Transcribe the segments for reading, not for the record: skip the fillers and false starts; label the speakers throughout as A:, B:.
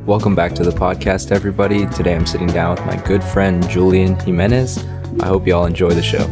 A: Welcome back to the podcast, everybody. Today I'm sitting down with my good friend Julian Jimenez. I hope you all enjoy the show.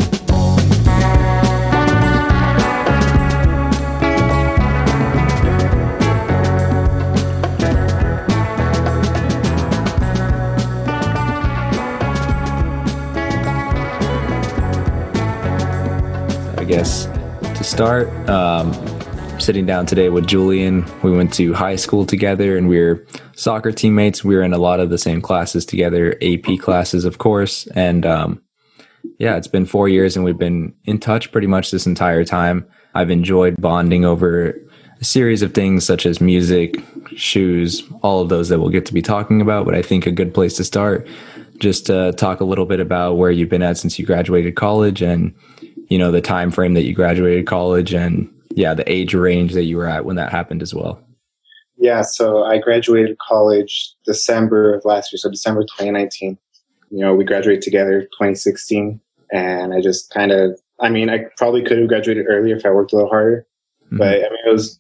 A: I guess to start, sitting down today with Julian. We went to high school together and we were soccer teammates. We were in a lot of the same classes together, AP classes, of course. And it's been 4 years and we've been in touch pretty much this entire time. I've enjoyed bonding over a series of things such as music, shoes, all of those that we'll get to be talking about. But I think a good place to start, just to talk a little bit about where you've been at since you graduated college and, you know, the time frame that you graduated college and the age range that you were at when that happened as well.
B: Yeah, so I graduated college December of last year, so December 2019. You know, we graduated together 2016, and I just I probably could have graduated earlier if I worked a little harder, but it was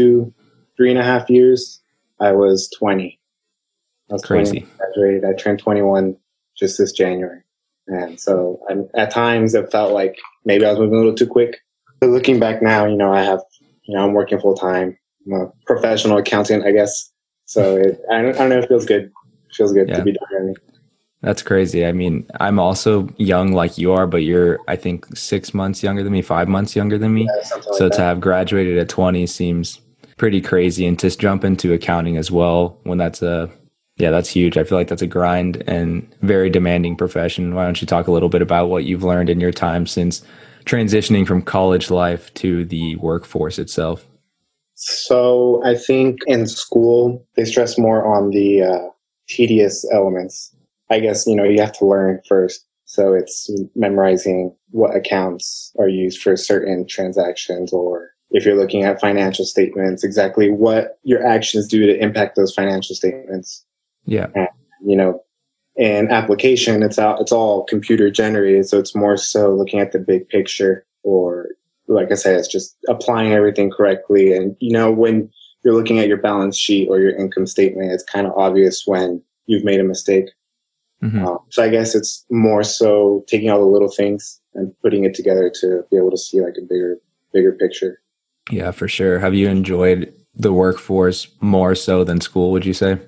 B: 3.5 years. I was 20. I was
A: crazy.
B: 20 when I graduated. I turned 21 just this January. And so at times it felt like maybe I was moving a little too quick. But looking back now, I'm working full time. I'm a professional accountant, I guess. So I don't know. It feels good. It feels good to be done.
A: That's crazy. I mean, I'm also young like you are, but you're, I think, 6 months younger than me, 5 months younger than me.
B: Yeah,
A: so to have graduated at 20 seems pretty crazy. And to jump into accounting as well, when that's huge. I feel like that's a grind and very demanding profession. Why don't you talk a little bit about what you've learned in your time since transitioning from college life to the workforce itself?
B: So I think in school, they stress more on the tedious elements. I guess, you have to learn first. So it's memorizing what accounts are used for certain transactions, or if you're looking at financial statements, exactly what your actions do to impact those financial statements.
A: Yeah.
B: And, in application, it's all computer generated. So it's more so looking at the big picture, or like I said, it's just applying everything correctly. And, when you're looking at your balance sheet or your income statement, it's kind of obvious when you've made a mistake. So I guess it's more so taking all the little things and putting it together to be able to see like a bigger picture.
A: Yeah, for sure. Have you enjoyed the workforce more so than school, would you say?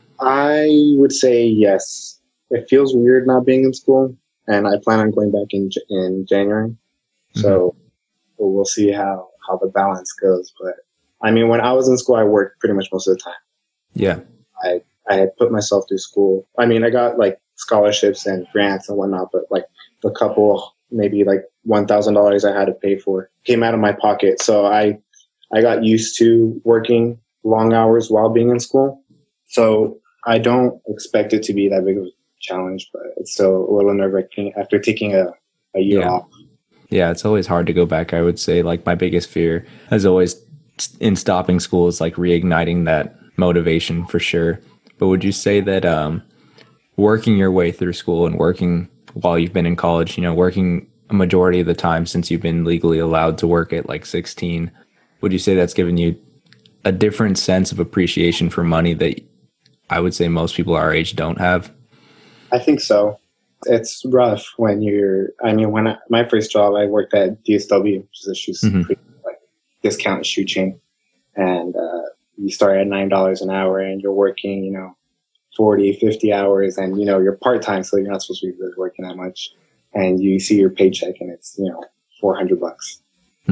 B: I would say yes. It feels weird not being in school, and I plan on going back in January. So we'll see how the balance goes. But I mean, when I was in school, I worked pretty much most of the time.
A: Yeah.
B: I had put myself through school. I mean, I got like scholarships and grants and whatnot, but like the couple, maybe like $1,000 I had to pay for came out of my pocket. So I got used to working long hours while being in school. So I don't expect it to be that big of a challenge, but it's still a little nerve-wracking after taking a year off.
A: Yeah, it's always hard to go back. I would say like my biggest fear as always in stopping school is like reigniting that motivation for sure. But would you say that working your way through school and working while you've been in college, working a majority of the time since you've been legally allowed to work at like 16, would you say that's given you a different sense of appreciation for money that I would say most people our age don't have?
B: I think so. It's rough when my first job, I worked at DSW, which is a shoe discount shoe chain. And you start at $9 an hour and you're working, 40, 50 hours and, you're part-time. So you're not supposed to be really working that much. And you see your paycheck and it's, $400.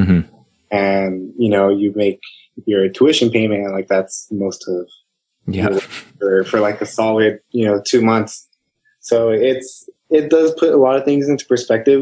B: And, you make your tuition payment and like that's most of for like a solid 2 months. So it does put a lot of things into perspective.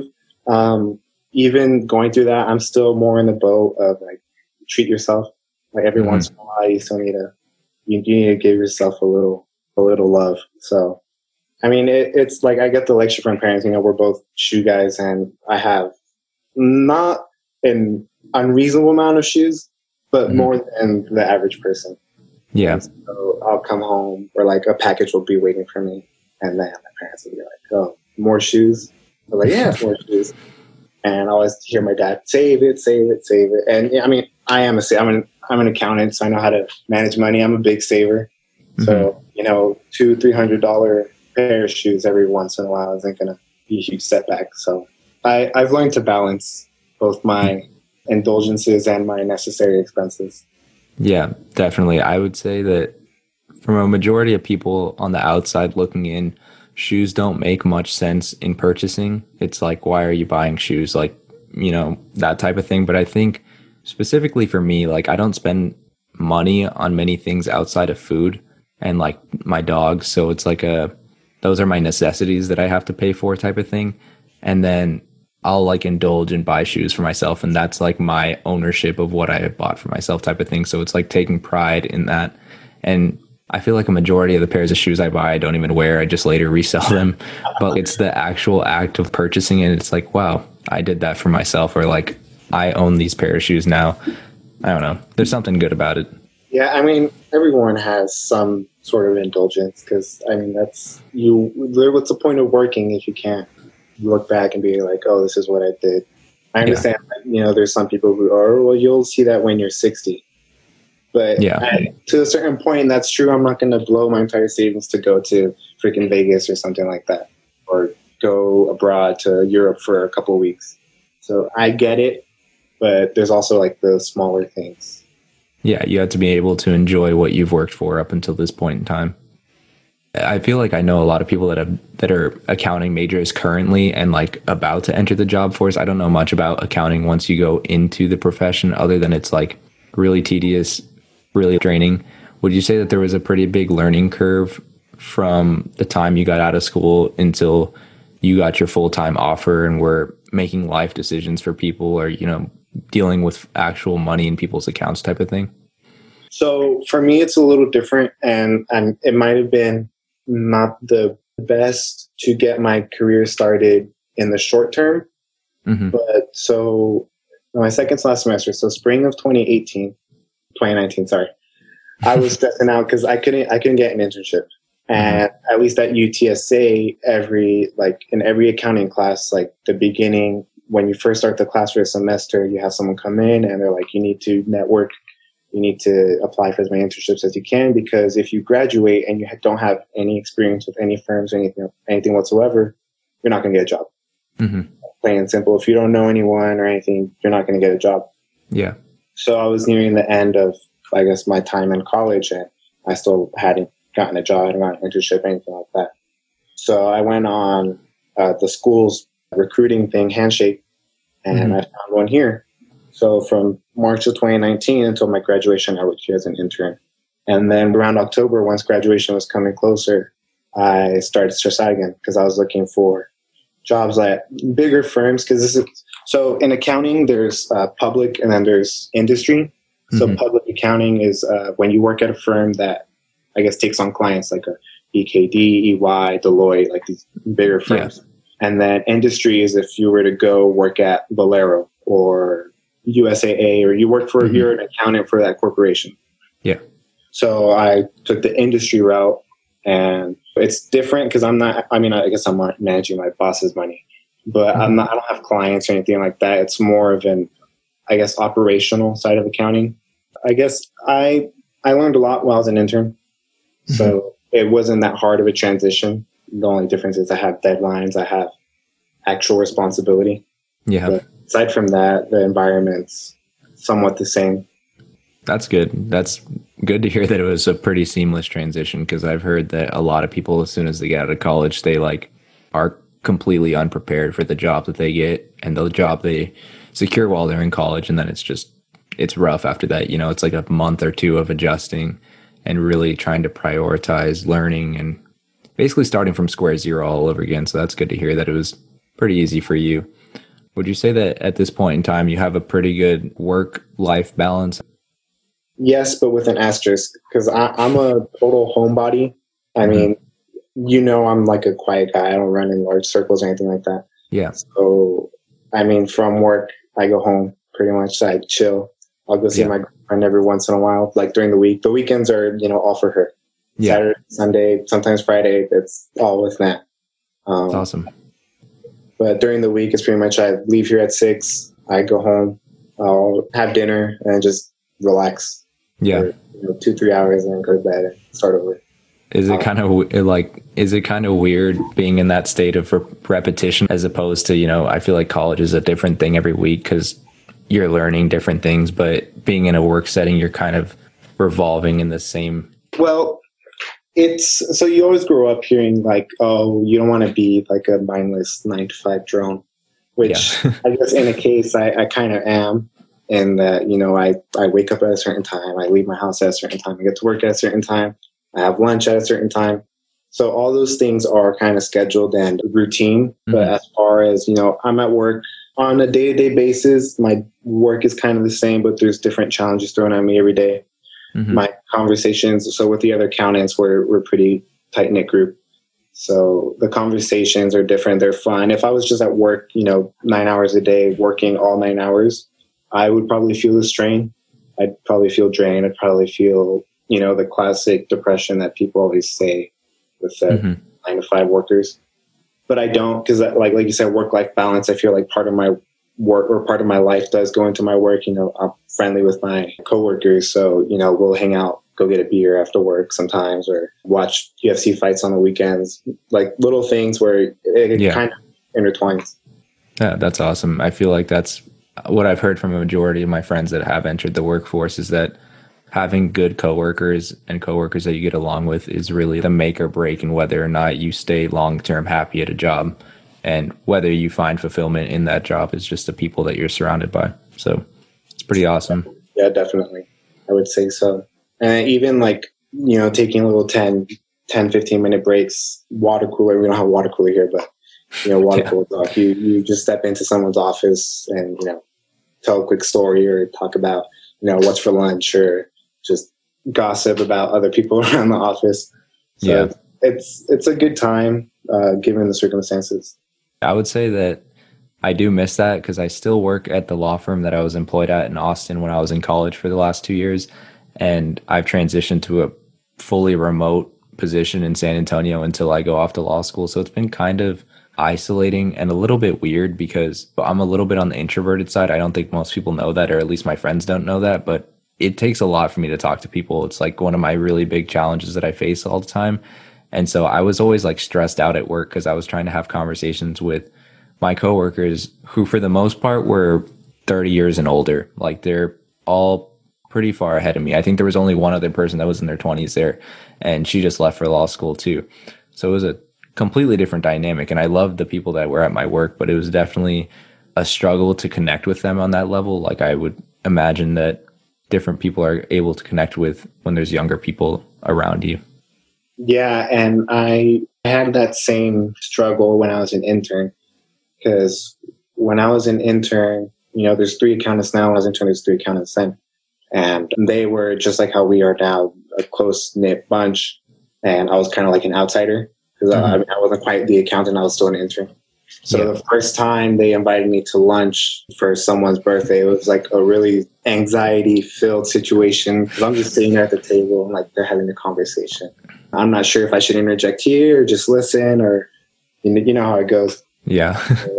B: Even going through that, I'm still more in the boat of like treat yourself. Like every once in a while, you still need to give yourself a little love. So I mean, it's like I get the lecture from parents. We're both shoe guys, and I have not an unreasonable amount of shoes, but more than the average person.
A: Yeah.
B: And so I'll come home, or like a package will be waiting for me, and then my parents will be like, "Oh, more shoes?" I'm like, "Yeah, more shoes." And I always hear my dad, "Save it, save it, save it." And I mean, I'm an accountant, so I know how to manage money. I'm a big saver. So, $200-$300 pair of shoes every once in a while isn't going to be a huge setback. So I've learned to balance both my indulgences and my necessary expenses.
A: Yeah, definitely. I would say that from a majority of people on the outside looking in, shoes don't make much sense in purchasing. It's like, why are you buying shoes? Like, that type of thing. But I think specifically for me, like, I don't spend money on many things outside of food and like my dogs. So it's like those are my necessities that I have to pay for type of thing. And then I'll like indulge and buy shoes for myself. And that's like my ownership of what I have bought for myself type of thing. So it's like taking pride in that. And I feel like a majority of the pairs of shoes I buy, I don't even wear. I just later resell them. But it's the actual act of purchasing it. It's like, wow, I did that for myself. Or like, I own these pair of shoes now. I don't know. There's something good about it.
B: Yeah, I mean, everyone has some sort of indulgence because, I mean, what's the point of working if you can't look back and be like, oh, this is what I did. I understand, there's some people who are, well, you'll see that when you're 60. But to a certain point, that's true. I'm not going to blow my entire savings to go to freaking Vegas or something like that, or go abroad to Europe for a couple of weeks. So I get it, but there's also like the smaller things.
A: Yeah, you have to be able to enjoy what you've worked for up until this point in time. I feel like I know a lot of people that are accounting majors currently and like about to enter the job force. I don't know much about accounting once you go into the profession, other than it's like really tedious, really draining. Would you say that there was a pretty big learning curve from the time you got out of school until you got your full-time offer and were making life decisions for people, or, dealing with actual money in people's accounts type of thing?
B: So for me, it's a little different, and it might have been not the best to get my career started in the short term. Mm-hmm. But so my second to last semester, so spring of 2019, sorry, I was stressing out because I couldn't get an internship. And at least at UTSA, in every accounting class, like the beginning, when you first start the class for a semester, you have someone come in and they're like, you need to network, you need to apply for as many internships as you can, because if you graduate and you don't have any experience with any firms or anything whatsoever, you're not going to get a job. Mm-hmm. Plain and simple. If you don't know anyone or anything, you're not going to get a job. Yeah. So I was nearing the end of, I guess, my time in college, and I still hadn't gotten a job, I hadn't gotten an internship, anything like that. So I went on the school's recruiting thing, Handshake, and I found one here. So from March of 2019 until my graduation, I worked here as an intern. And then around October, once graduation was coming closer, I started to stress out again because I was looking for jobs at bigger firms. So in accounting, there's public and then there's industry. So public accounting is when you work at a firm that, I guess, takes on clients like a BKD, EY, Deloitte, like these bigger firms. Yeah. And then industry is if you were to go work at Valero or USAA, or you work for, you're an accountant for that corporation. Yeah. So I took the industry route, and it's different because I guess I'm not managing my boss's money, but I don't have clients or anything like that. It's more of an, I guess, operational side of accounting. I guess I learned a lot while I was an intern. So it wasn't that hard of a transition. The only difference is I have deadlines, I have actual responsibility. Yeah. But aside from that, the environment's somewhat the same.
A: That's good. That's good to hear that it was a pretty seamless transition, because I've heard that a lot of people, as soon as they get out of college, they are completely unprepared for the job that they get and the job they secure while they're in college. And then it's rough after that. It's like a month or two of adjusting and really trying to prioritize learning and basically starting from square zero all over again. So that's good to hear that it was pretty easy for you. Would you say that at this point in time, you have a pretty good work-life balance?
B: Yes, but with an asterisk, because I'm a total homebody. I mean, I'm like a quiet guy. I don't run in large circles or anything like that. Yeah. So, I mean, from work, I go home pretty much. I chill. I'll go see my girlfriend every once in a while, like during the week. The weekends are, all for her. Yeah. Saturday, Sunday, sometimes Friday. It's all with Matt.
A: That's awesome.
B: But during the week, it's pretty much I leave here at 6. I go home. I'll have dinner and just relax. Yeah. For, 2-3 hours and then go to bed and start over.
A: Is it kind of like, is it kind of weird being in that state of repetition as opposed to, I feel like college is a different thing every week because you're learning different things, but being in a work setting, you're kind of revolving in the same.
B: Well, it's so you always grow up hearing like, oh, you don't want to be like a mindless 9 to 5 drone, which I guess in a case I kind of am. And that, I wake up at a certain time, I leave my house at a certain time, I get to work at a certain time, I have lunch at a certain time. So all those things are kind of scheduled and routine. Mm-hmm. But as far as, I'm at work on a day-to-day basis, my work is kind of the same, but there's different challenges thrown at me every day. Mm-hmm. My conversations, so with the other accountants, we're pretty tight-knit group. So the conversations are different. They're fun. If I was just at work, 9 hours a day, working all 9 hours, I would probably feel the strain. I'd probably feel drained. I'd probably feel, the classic depression that people always say with the mm-hmm. 9 to 5 workers. But I don't, because like you said, work-life balance, I feel like part of my work or part of my life does go into my work. I'm friendly with my coworkers. So, we'll hang out, go get a beer after work sometimes, or watch UFC fights on the weekends, like little things where it kind of intertwines.
A: Yeah, that's awesome. I feel like that's what I've heard from a majority of my friends that have entered the workforce, is that having good coworkers and coworkers that you get along with is really the make or break in whether or not you stay long-term happy at a job, and whether you find fulfillment in that job is just the people that you're surrounded by. So it's pretty awesome.
B: Yeah, definitely. I would say so. And even like, taking a little 15-minute breaks, water cooler. We don't have a water cooler here, but water cooler talk. You just step into someone's office and, tell a quick story or talk about, what's for lunch, or just gossip about other people around the office. So it's a good time, given the circumstances.
A: I would say that I do miss that because I still work at the law firm that I was employed at in Austin when I was in college for the last 2 years. And I've transitioned to a fully remote position in San Antonio until I go off to law school. So it's been kind of isolating and a little bit weird because I'm a little bit on the introverted side. I don't think most people know that, or at least my friends don't know that, but it takes a lot for me to talk to people. It's like one of my really big challenges that I face all the time. And so I was always like stressed out at work because I was trying to have conversations with my coworkers who for the most part were 30 years and older. Like they're all pretty far ahead of me. I think there was only one other person that was in their 20s there, and she just left for law school too. So it was a completely different dynamic. And I loved the people that were at my work, but it was definitely a struggle to connect with them on that level. Like I would imagine that different people are able to connect with when there's younger people around you.
B: Yeah. And I had that same struggle when I was an intern, because when I was an intern, there's 3 accountants now. When I was an intern, there's 3 accountants then. And they were just like how we are now, a close-knit bunch. And I was kind of like an outsider because I wasn't quite the accountant. I was still an intern. So the first time they invited me to lunch for someone's birthday, it was like a really anxiety-filled situation because I'm just sitting there at the table and like they're having a conversation. I'm not sure if I should interject here or just listen, or you know how it goes.
A: Yeah.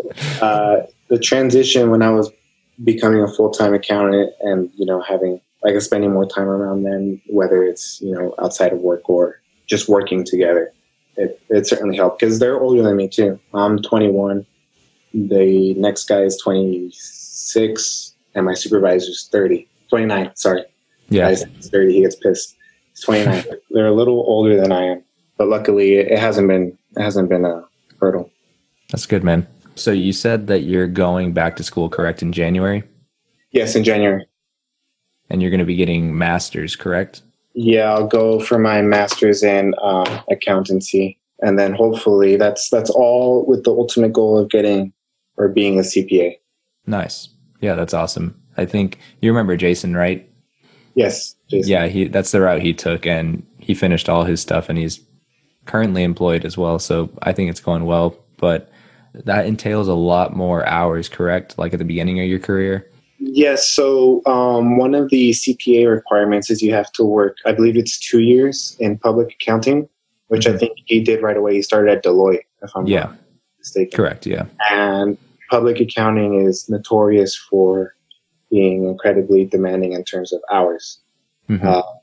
B: The transition when I was becoming a full-time accountant and, having like spending more time around them, whether it's, outside of work or just working together, it certainly helped because they're older than me too. I'm 21. The next guy is 26 and my supervisor's 29. Sorry.
A: Yeah.
B: He's 30. He gets pissed. He's 29. They're a little older than I am, but luckily it hasn't been a hurdle.
A: That's good, man. So you said that you're going back to school, correct, in January?
B: Yes, in January.
A: And you're going to be getting master's, correct?
B: Yeah, I'll go for my master's in accountancy. And then hopefully that's all with the ultimate goal of getting or being a CPA.
A: Nice. Yeah, that's awesome. I think you remember Jason, right?
B: Yes, Jason.
A: Yeah, that's the route he took, and he finished all his stuff, and he's currently employed as well. So I think it's going well. But that entails a lot more hours, correct? Like at the beginning of your career?
B: Yes. So one of the CPA requirements is you have to work, I believe it's 2 years in public accounting, which I think he did right away. He started at Deloitte, if I'm not mistaken.
A: Correct, yeah.
B: And public accounting is notorious for being incredibly demanding in terms of hours. Mm-hmm.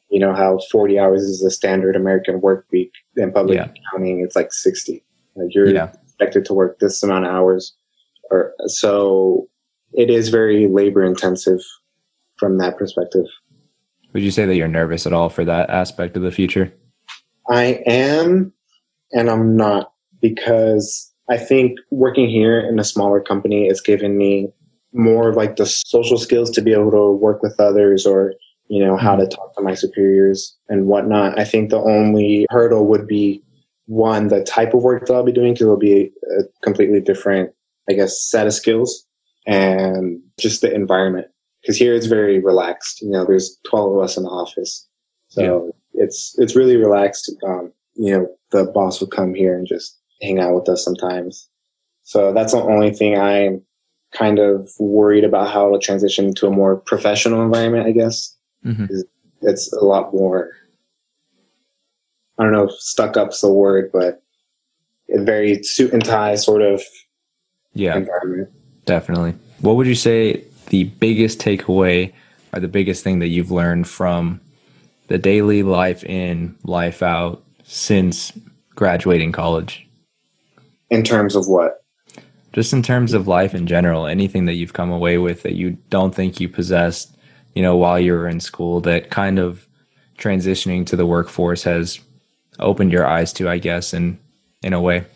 B: you know, how 40 hours is the standard American work week. In public accounting, it's like 60. Like you're expected to work this amount of hours. So it is very labor intensive from that perspective.
A: Would you say that you're nervous at all for that aspect of the future?
B: I am, and I'm not, because I think working here in a smaller company has given me more of like the social skills to be able to work with others, or, you know, how to talk to my superiors and whatnot. I think the only hurdle would be, one, the type of work that I'll be doing, because it'll be a completely different, I guess, set of skills, and just the environment. Because here it's very relaxed. You know, there's 12 of us in the office. So it's really relaxed. You know, the boss will come here and just hang out with us sometimes. So that's the only thing I'm kind of worried about, how it'll transition to a more professional environment, I guess. It's a lot more, I don't know if stuck up's the word, but a very suit and tie sort of environment.
A: Definitely. What would you say the biggest takeaway or the biggest thing that you've learned from the daily life in, life out since graduating college?
B: In terms of what?
A: Just in terms of life in general, anything that you've come away with that you don't think you possessed, you know, while you were in school, that kind of transitioning to the workforce has opened your eyes to, I guess, in a way.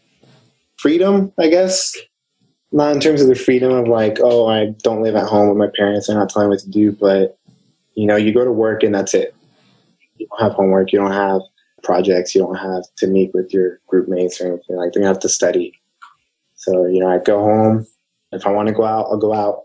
B: Freedom, I guess. Not in terms of the freedom of like, oh, I don't live at home with my parents, they're not telling me what to do, but, you know, you go to work and that's it. You don't have homework, you don't have projects, you don't have to meet with your group mates or anything. Like, you don't have to study. So, you know, I go home. If I want to go out, I'll go out.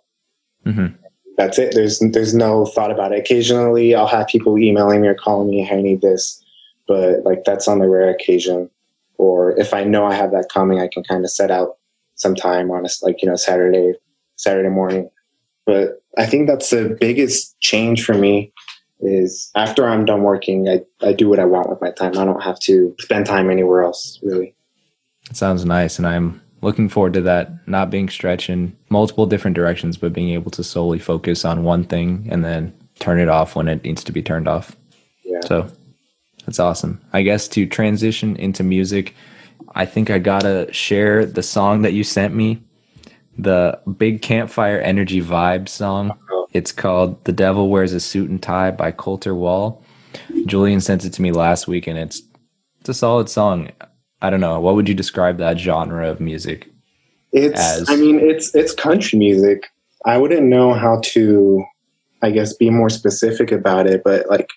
B: That's it. There's no thought about it. Occasionally, I'll have people emailing me or calling me, hey, I need this. But, like, that's on the rare occasion. Or if I know I have that coming, I can kind of set out some time on Saturday morning. But I think that's the biggest change for me, is after I'm done working, I do what I want with my time. I don't have to spend time anywhere else, really.
A: It sounds nice, and I'm looking forward to that, not being stretched in multiple different directions, but being able to solely focus on one thing and then turn it off when it needs to be turned off.
B: Yeah.
A: So that's awesome. I guess to transition into music, I think I gotta share the song that you sent me, the Big Campfire Energy Vibe song. It's called The Devil Wears a Suit and Tie by Colter Wall. Julian sent it to me last week, and it's a solid song. I don't know. What would you describe that genre of music as?
B: I mean, it's country music. I wouldn't know how to, I guess, be more specific about it, but like,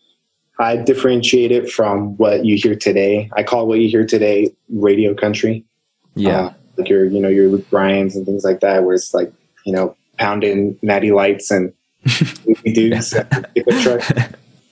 B: I differentiate it from what you hear today. I call what you hear today radio country.
A: Yeah.
B: Like your Luke Bryans and things like that, where it's like, you know, pounding Natty Lights and Dukes and pickup truck.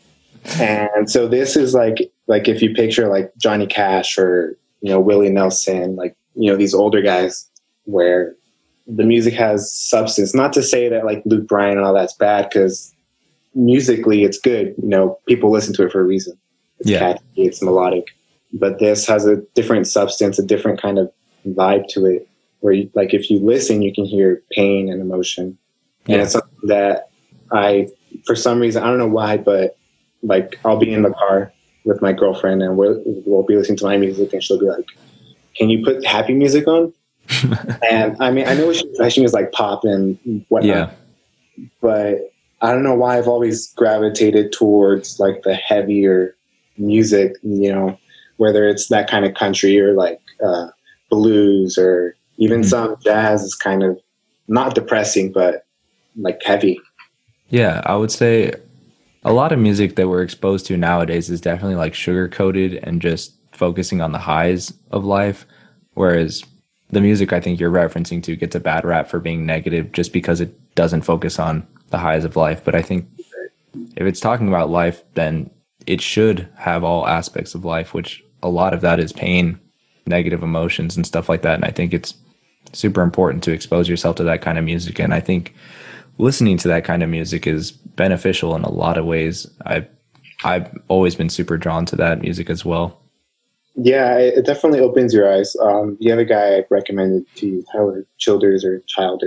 B: And so this is like if you picture like Johnny Cash or, you know, Willie Nelson, like, you know, these older guys, where the music has substance. Not to say that like Luke Bryan and all that's bad, because musically it's good. You know, people listen to it for a reason. It's catchy, it's melodic. But this has a different substance, a different kind of vibe to it, where you, like, if you listen, you can hear pain and emotion. And it's something that for some reason, I don't know why, but like, I'll be in the car with my girlfriend and we'll be listening to my music, and she'll be like, can you put happy music on? And I mean, I know she was like pop and whatnot, but I don't know why I've always gravitated towards like the heavier music, you know, whether it's that kind of country or like blues, or even some jazz is kind of not depressing, but like heavy.
A: Yeah, I would say a lot of music that we're exposed to nowadays is definitely like sugar coated and just focusing on the highs of life. Whereas the music I think you're referencing to gets a bad rap for being negative just because it doesn't focus on the highs of life. But I think if it's talking about life, then it should have all aspects of life, which a lot of that is pain, negative emotions and stuff like that. And I think it's super important to expose yourself to that kind of music. And I think listening to that kind of music is beneficial in a lot of ways. I've always been super drawn to that music as well.
B: Yeah, it definitely opens your eyes. The other guy I recommended to you, Tyler Childers.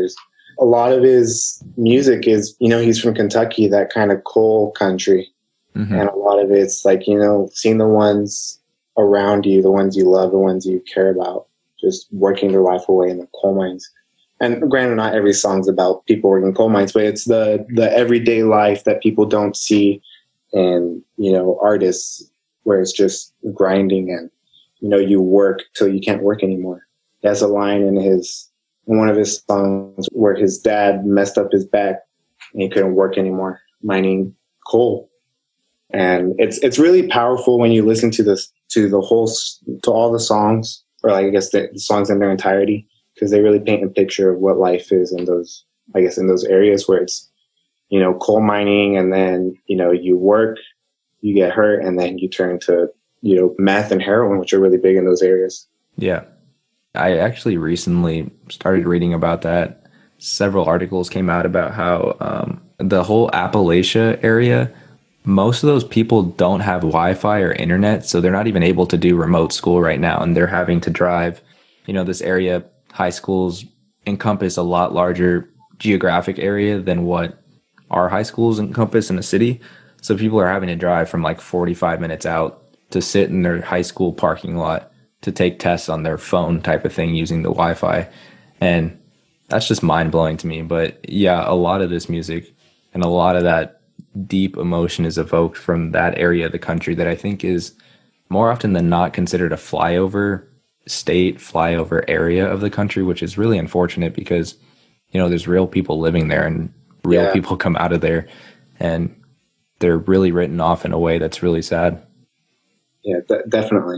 B: A lot of his music is, you know, he's from Kentucky, that kind of coal country.
A: Mm-hmm.
B: And a lot of it's like, you know, seeing the ones around you, the ones you love, the ones you care about, just working their life away in the coal mines. And granted, not every song's about people working coal mines, but it's the everyday life that people don't see in, you know, artists, where it's just grinding and, you know, you work till you can't work anymore. He has a line in one of his songs where his dad messed up his back and he couldn't work anymore mining coal. And it's really powerful when you listen to all the songs, or like, I guess the songs in their entirety, because they really paint a picture of what life is in those areas where it's, you know, coal mining, and then, you know, you work, you get hurt, and then you turn to, you know, meth and heroin, which are really big in those areas.
A: Yeah. I actually recently started reading about that. Several articles came out about how the whole Appalachia area, most of those people don't have Wi-Fi or internet, so they're not even able to do remote school right now, and they're having to drive. You know, this area, high schools encompass a lot larger geographic area than what our high schools encompass in a city. So people are having to drive from like 45 minutes out to sit in their high school parking lot to take tests on their phone type of thing using the Wi-Fi. And that's just mind-blowing to me. But yeah, a lot of this music and a lot of that deep emotion is evoked from that area of the country that I think is more often than not considered a flyover state, flyover area of the country, which is really unfortunate because, you know, there's real people living there and real people come out of there, and they're really written off in a way that's really sad.
B: Yeah, definitely.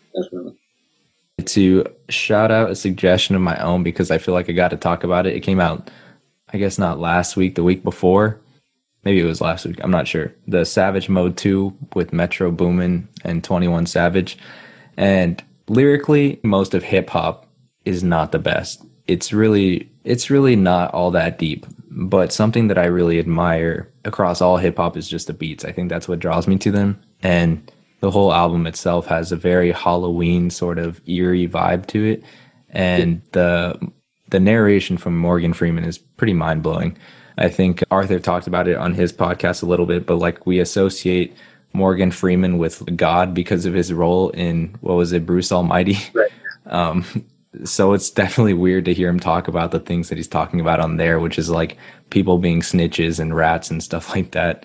A: To shout out a suggestion of my own, because I feel like I got to talk about it. It came out, I guess not last week, the week before. Maybe it was last week. I'm not sure. The Savage Mode 2 with Metro Boomin and 21 Savage. And lyrically, most of hip hop is not the best. It's really not all that deep. But something that I really admire across all hip hop is just the beats. I think that's what draws me to them. And the whole album itself has a very Halloween sort of eerie vibe to it. And the narration from Morgan Freeman is pretty mind blowing. I think Arthur talked about it on his podcast a little bit, but like, we associate Morgan Freeman with God because of his role in, what was it, Bruce Almighty?
B: Right.
A: So it's definitely weird to hear him talk about the things that he's talking about on there, which is like people being snitches and rats and stuff like that.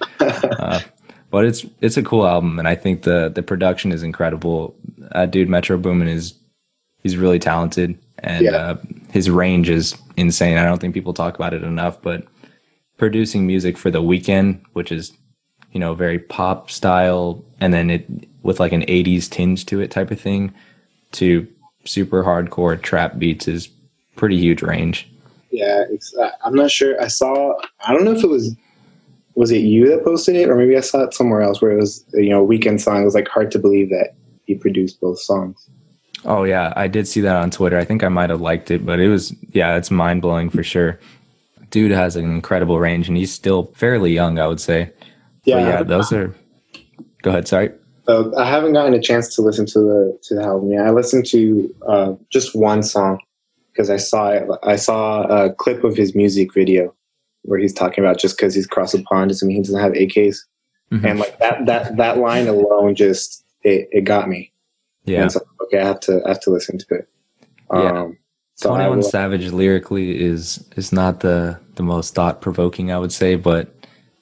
A: But it's a cool album, and I think the production is incredible. Dude, Metro Boomin he's really talented, and his range is insane. I don't think people talk about it enough, but producing music for The Weeknd, which is, you know, very pop style, and then it with like an 80s tinge to it type of thing, to super hardcore trap beats, is pretty huge range.
B: Yeah, I'm not sure. I don't know if it was it you that posted it, or maybe I saw it somewhere else where it was, you know, a Weeknd song. It was like hard to believe that he produced both songs.
A: Oh yeah, I did see that on Twitter. I think I might have liked it, but it's mind blowing for sure. Dude has an incredible range, and he's still fairly young, I would say.
B: Yeah,
A: those are. Go ahead. Sorry.
B: I haven't gotten a chance to listen to the album yet. I listened to just one song because I saw a clip of his music video where he's talking about just because he's across the pond doesn't mean he doesn't have AKs, and like that line alone just it got me.
A: Yeah.
B: And so, okay, I have to listen to it.
A: Yeah. 21 Savage lyrically is not the most thought provoking, I would say, but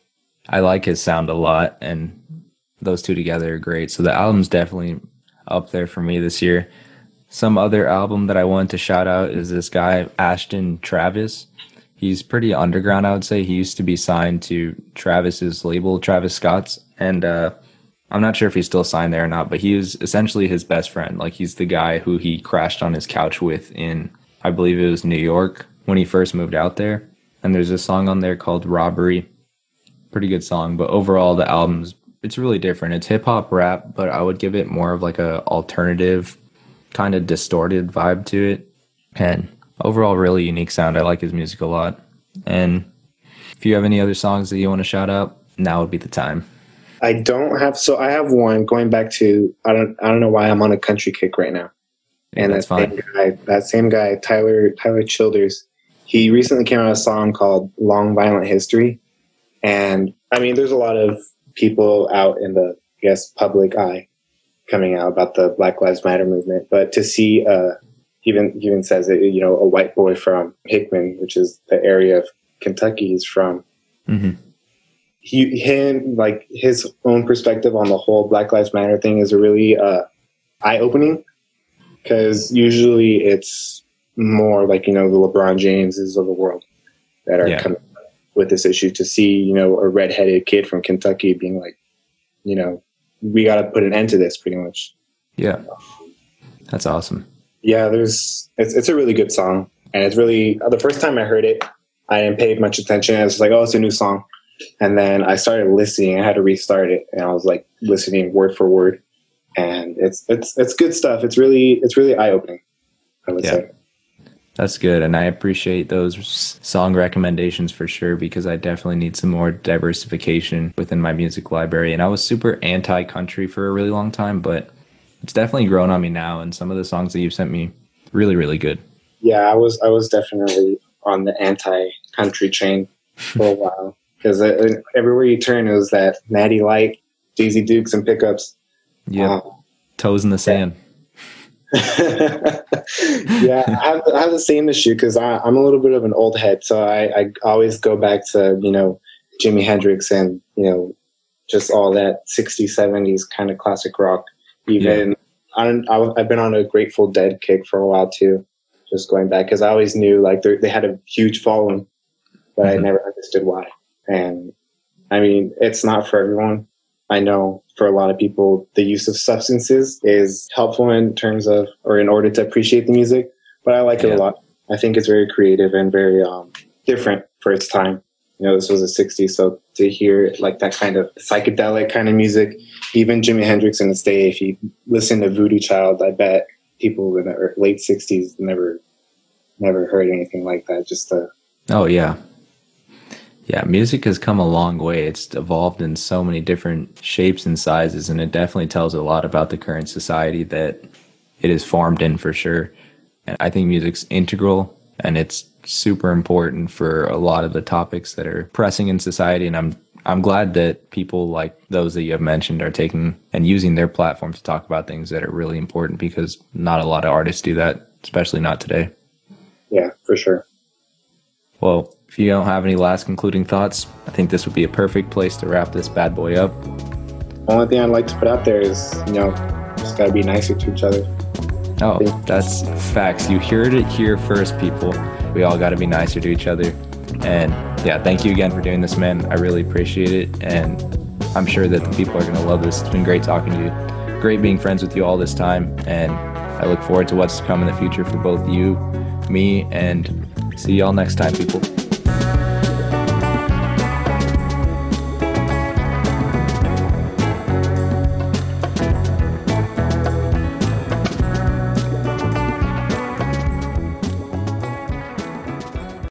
A: I like his sound a lot, and those two together are great. So the album's definitely up there for me this year. Some other album that I wanted to shout out is this guy, Ashton Travis. He's pretty underground, I would say. He used to be signed to Travis's label, Travis Scott's, and I'm not sure if he's still signed there or not, but he was essentially his best friend. Like, he's the guy who he crashed on his couch with in, I believe it was New York, when he first moved out there. And there's a song on there called Robbery. Pretty good song, but overall the album's, it's really different. It's hip hop rap, but I would give it more of like a alternative, kind of distorted vibe to it. And overall, really unique sound. I like his music a lot. And if you have any other songs that you want to shout out, now would be the time.
B: I don't have. So I have one going back to, I don't know why I'm on a country kick right now. And
A: that's fine.
B: That same guy, Tyler Childers, he recently came out with a song called Long Violent History. And I mean, there's a lot of people out in the, I guess, public eye coming out about the Black Lives Matter movement. But to see, even says that, you know, a white boy from Hickman, which is the area of Kentucky he's from, like his own perspective on the whole Black Lives Matter thing is a really eye-opening, because usually it's more like, you know, the LeBron Jameses of the world that are coming with this issue. To see, you know, a redheaded kid from Kentucky being like, you know, we got to put an end to this, pretty much.
A: Yeah, that's awesome.
B: Yeah, it's a really good song, and it's really, the first time I heard it, I didn't pay much attention. I was like, oh, it's a new song. And then I started listening. I had to restart it, and I was like listening word for word, and it's good stuff. It's really eye-opening, I would say.
A: That's good, and I appreciate those song recommendations for sure, because I definitely need some more diversification within my music library. And I was super anti-country for a really long time, but it's definitely grown on me now, and some of the songs that you've sent me, really, really good.
B: Yeah, I was definitely on the anti-country train for a while, because everywhere you turn, it was that Natty Light, Daisy Dukes, and pickups.
A: Yeah, toes in the sand.
B: Yeah, I have the same issue, because I'm a little bit of an old head, so I always go back to, you know, Jimi Hendrix and, you know, just all that 60s, 70s kind of classic rock. Even I've been on a Grateful Dead kick for a while too, just going back, because I always knew like they had a huge following, but I never understood why. And I mean, it's not for everyone. I know for a lot of people, the use of substances is helpful in terms of, or in order to appreciate the music, but I like it a lot. I think it's very creative and very different for its time. You know, this was the 60s, so to hear like that kind of psychedelic kind of music, even Jimi Hendrix in its day, if you listen to Voodoo Child, I bet people in the late 60s never heard anything like that.
A: Oh, yeah. Yeah, music has come a long way. It's evolved in so many different shapes and sizes, and it definitely tells a lot about the current society that it is formed in, for sure. And I think music's integral, and it's super important for a lot of the topics that are pressing in society. And I'm glad that people like those that you have mentioned are taking and using their platform to talk about things that are really important, because not a lot of artists do that, especially not today.
B: Yeah, for sure.
A: Well, if you don't have any last concluding thoughts, I think this would be a perfect place to wrap this bad boy up.
B: Only thing I'd like to put out there is, you know, just gotta be nicer to each other.
A: Oh, that's facts. You heard it here first, people. We all got to be nicer to each other. And yeah, thank you again for doing this, man. I really appreciate it. And I'm sure that the people are going to love this. It's been great talking to you. Great being friends with you all this time. And I look forward to what's to come in the future for both you, me, and see y'all next time, people.